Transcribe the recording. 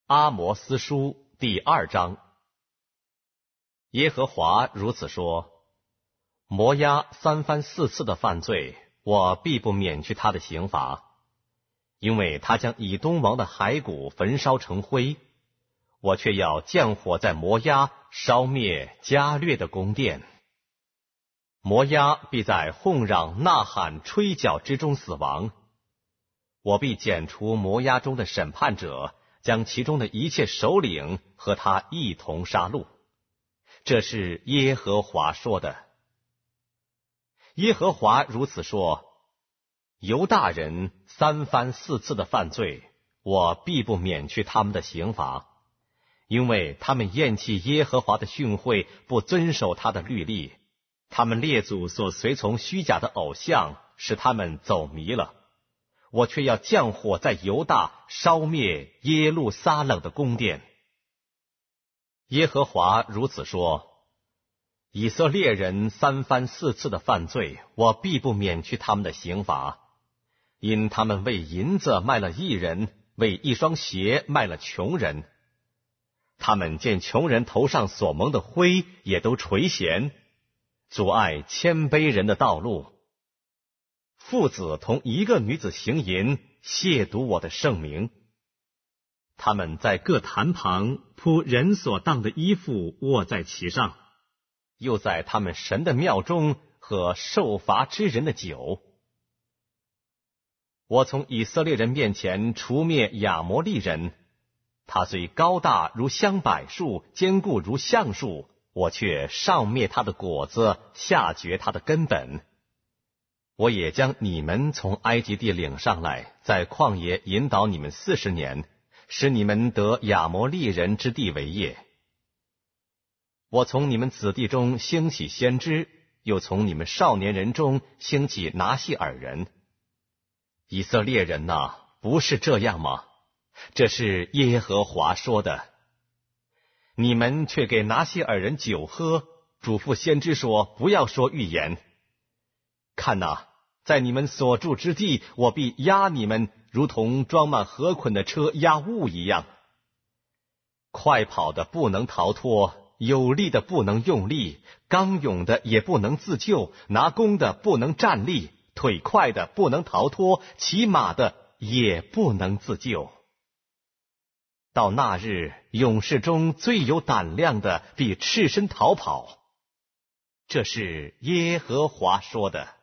阿摩斯书第2章。耶和华如此说：摩押3番4次的犯罪，我必不免去他的刑罚，因为他将以东王的骸骨焚烧成灰，我却要降火在摩押，烧灭加略的宫殿。摩押必在哄嚷、呐喊、吹角之中死亡。我必剪除摩押中的审判者，将其中的一切首领和他一同杀戮。这是耶和华说的。耶和华如此说：犹大人3番4次的犯罪，我必不免去他们的刑罚，因为他们厌弃耶和华的训诲，不遵守他的律例。他们列祖所随从虚假的偶像，使他们走迷了。我却要降火在犹大，烧灭耶路撒冷的宫殿。耶和华如此说：以色列人3番4次的犯罪，我必不免去他们的刑罚，因他们为银子卖了义人，为一双鞋卖了穷人。他们见穷人头上所蒙的灰，也都垂涎，阻碍谦卑人的道路。父子同一个女子行淫，亵渎我的圣名。他们在各坛旁铺人所当的衣服，卧在其上，又在他们神的庙中喝受罚之人的酒。我从以色列人面前除灭亚摩利人，他虽高大如香柏树，坚固如橡树，我却上灭他的果子，下绝他的根本。我也将你们从埃及地领上来，在旷野引导你们40年，使你们得亚摩利人之地为业。我从你们子弟中兴起先知，又从你们少年人中兴起拿细耳人。以色列人哪，不是这样吗？这是耶和华说的。你们却给拿细耳人酒喝，嘱咐先知说，不要说预言。看哪，在你们所住之地，我必压你们，如同装满禾捆的车压物一样。快跑的不能逃脱，有力的不能用力，刚勇的也不能自救，拿弓的不能站立，腿快的不能逃脱，骑马的也不能自救。到那日，勇士中最有胆量的必赤身逃跑。这是耶和华说的。